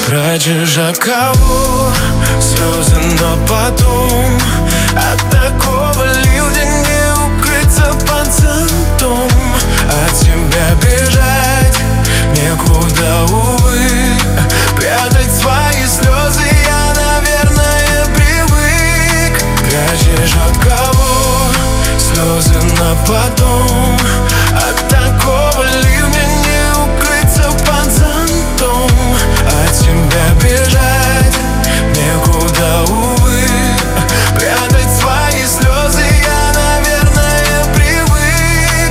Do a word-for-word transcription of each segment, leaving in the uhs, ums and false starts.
Прячешь от кого слезы на потом? От такого ливня не укрыться под зонтом. От тебя бежать некуда, увы. Прятать свои слезы я, наверное, привык. Прячешь от кого слезы на потом? От такого ливня не укрыться под зонтом. От тебя бежать некуда, увы. Прятать свои слезы я, наверное, привык.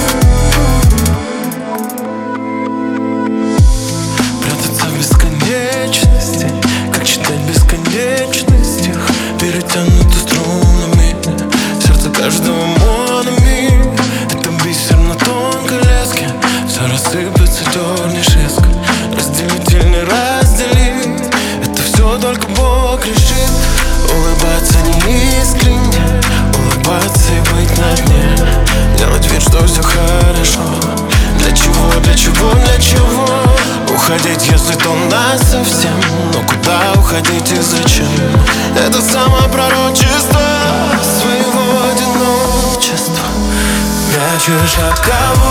Прятаться в бесконечности, как читать бесконечностях, перетянуты струнами сердце каждого монами. Это бисер на тонкой леске, все рассыпется, дернешь резко. Разделитель не разделит, это все только Бог решит. Улыбаться не искренне, улыбаться и быть на дне. Делать вид, что все хорошо. Для чего, для чего, для чего уходить, если то насовсем? Но куда уходить и зачем? Это самопророчество своего одиночества. Прячешь от кого